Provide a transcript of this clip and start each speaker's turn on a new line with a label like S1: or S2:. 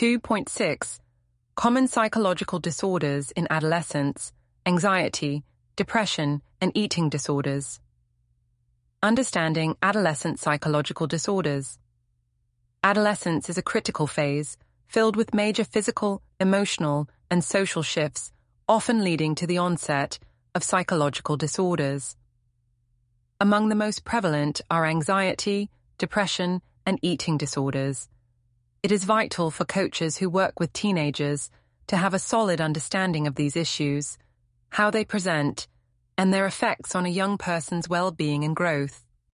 S1: 2.6 Common psychological disorders in adolescence, anxiety, depression, and eating disorders. Understanding adolescent psychological disorders. Adolescence is a critical phase, filled with major physical, emotional, and social shifts, often leading to the onset of psychological disorders. Among the most prevalent are anxiety, depression, and eating disorders. It is vital for coaches who work with teenagers to have a solid understanding of these issues, how they present, and their effects on a young person's well-being and growth.